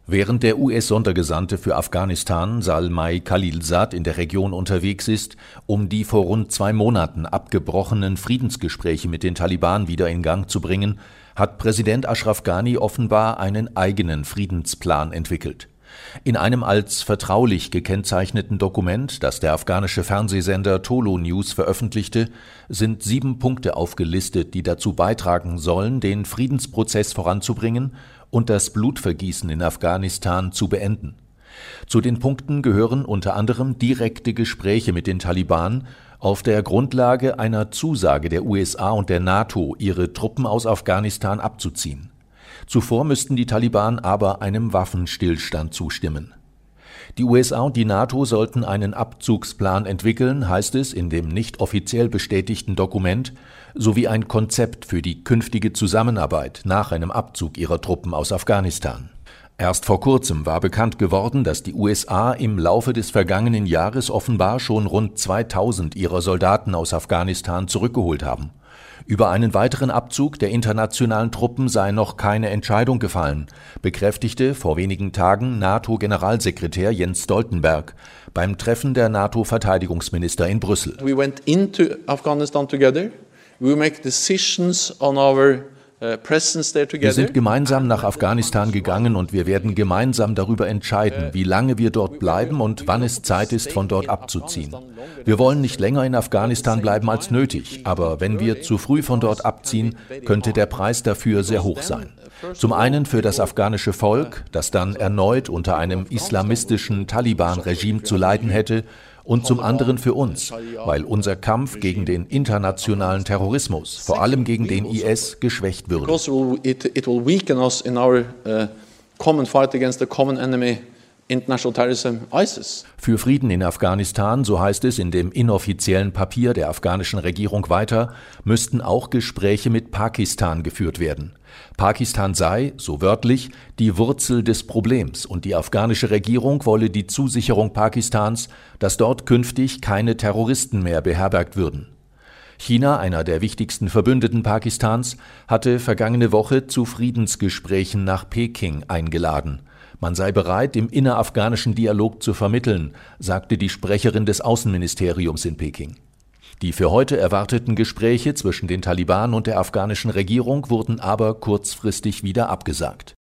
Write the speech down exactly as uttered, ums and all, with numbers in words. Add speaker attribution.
Speaker 1: Während der U S-Sondergesandte für Afghanistan Zalmay Khalilzad in der Region unterwegs ist, um die vor rund zwei Monaten abgebrochenen Friedensgespräche mit den Taliban wieder in Gang zu bringen, hat Präsident Ashraf Ghani offenbar einen eigenen Friedensplan entwickelt. In einem als vertraulich gekennzeichneten Dokument, das der afghanische Fernsehsender Tolo News veröffentlichte, sind sieben Punkte aufgelistet, die dazu beitragen sollen, den Friedensprozess voranzubringen und das Blutvergießen in Afghanistan zu beenden. Zu den Punkten gehören unter anderem direkte Gespräche mit den Taliban auf der Grundlage einer Zusage der U S A und der NATO, ihre Truppen aus Afghanistan abzuziehen. Zuvor müssten die Taliban aber einem Waffenstillstand zustimmen. Die U S A und die NATO sollten einen Abzugsplan entwickeln, heißt es in dem nicht offiziell bestätigten Dokument, sowie ein Konzept für die künftige Zusammenarbeit nach einem Abzug ihrer Truppen aus Afghanistan. Erst vor kurzem war bekannt geworden, dass die U S A im Laufe des vergangenen Jahres offenbar schon rund zweitausend ihrer Soldaten aus Afghanistan zurückgeholt haben. Über einen weiteren Abzug der internationalen Truppen sei noch keine Entscheidung gefallen, bekräftigte vor wenigen Tagen NATO-Generalsekretär Jens Stoltenberg beim Treffen der NATO-Verteidigungsminister in Brüssel.
Speaker 2: We went into Afghanistan together. We will make decisions on our
Speaker 1: Wir sind gemeinsam nach Afghanistan gegangen und wir werden gemeinsam darüber entscheiden, wie lange wir dort bleiben und wann es Zeit ist, von dort abzuziehen. Wir wollen nicht länger in Afghanistan bleiben als nötig, aber wenn wir zu früh von dort abziehen, könnte der Preis dafür sehr hoch sein. Zum einen für das afghanische Volk, das dann erneut unter einem islamistischen Taliban-Regime zu leiden hätte, und zum anderen für uns, weil unser Kampf gegen den internationalen Terrorismus, vor allem gegen den I S, geschwächt würde. Für Frieden in Afghanistan, so heißt es in dem inoffiziellen Papier der afghanischen Regierung weiter, müssten auch Gespräche mit Pakistan geführt werden. Pakistan sei, so wörtlich, die Wurzel des Problems und die afghanische Regierung wolle die Zusicherung Pakistans, dass dort künftig keine Terroristen mehr beherbergt würden. China, einer der wichtigsten Verbündeten Pakistans, hatte vergangene Woche zu Friedensgesprächen nach Peking eingeladen. Man sei bereit, im innerafghanischen Dialog zu vermitteln, sagte die Sprecherin des Außenministeriums in Peking. Die für heute erwarteten Gespräche zwischen den Taliban und der afghanischen Regierung wurden aber kurzfristig wieder abgesagt.